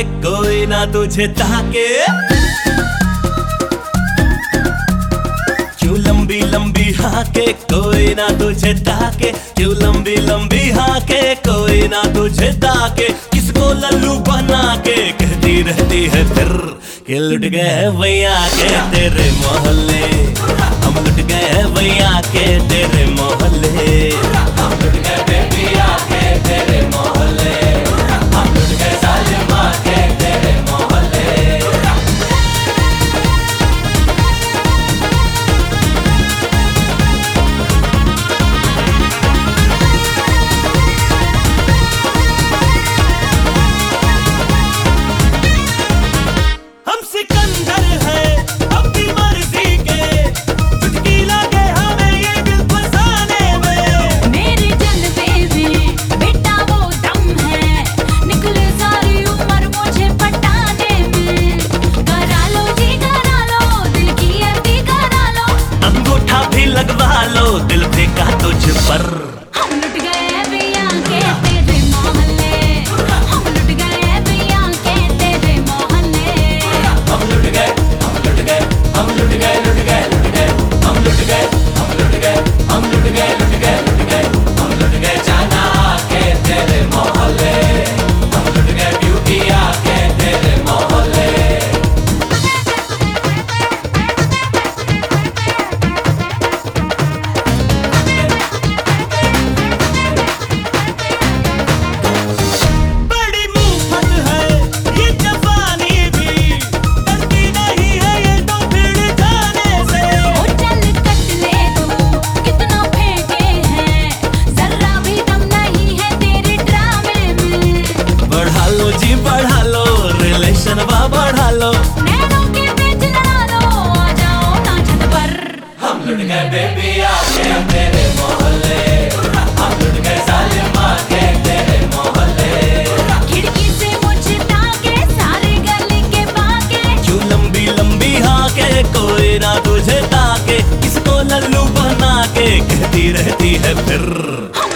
कोई ना तुझे ताके। क्यों लंबी लंबी हाके कोई ना तुझे ताके, क्यों लंबी लंबी हाके कोई ना तुझे ताके। किसको लल्लू बना के कहती रहती है फिर कि लुट गए भैया के तेरे मोहल्ले, हम लुट गए भैया के तेरे मोहल्ले, हम लुट गए बेबिया के तेरे मोहल्ले, हम लुट गए सालिमा के तेरे मोहल्ले। सिकंदर है अपनी मर्जी के, चुटकी लगे हमें ये दिल फसाने में। मेरे जलवे में बेटा वो दम है, निकले सारी उम्र मुझे पटाने में। करा लो जी करा लो, दिल की अर्थी करा लो, अंगूठा भी लगवा लो दिल फेंका तुझ पर। हम लुट गए भैया के तेरे मोहल्ले, हम लुट गए भैया के तेरे मोहल्ले, हम लुट गए हम लुट गए हम लुट गए लुट गए लुट गए, हम लुट गए हम लुट गए हम लुट गए लुट गए लुट गए, हम लुट गए जाना के तेरे मोहल्ले, हम लुट गए ब्यूटिया के तेरे मोहल्ले। बड़ी मुफ्त है ये जवानी भी, डरती नहीं है ये तो भिड़ जाने से। ओ चल कट ले तू कितना फेंके हैं, जरा भी दम नहीं है तेरे ड्रामे में। बढ़ा लो जी बढ़ा लो रिलेशन बढ़ा लो, नैनों के बीच लड़ा लो, आ जाओ ना छत पर। हम लुट गए बेबिया के तेरे मोहल्ले, हम लुट गए सालिमा के तेरे मोहल्ले। खिड़की से मुझे ताके सारे गली के बाके, क्यों लंबी लंबी हाके कोई ना तुझे ताके, किसको लल्लू बना के कहती रहती है फिर। हम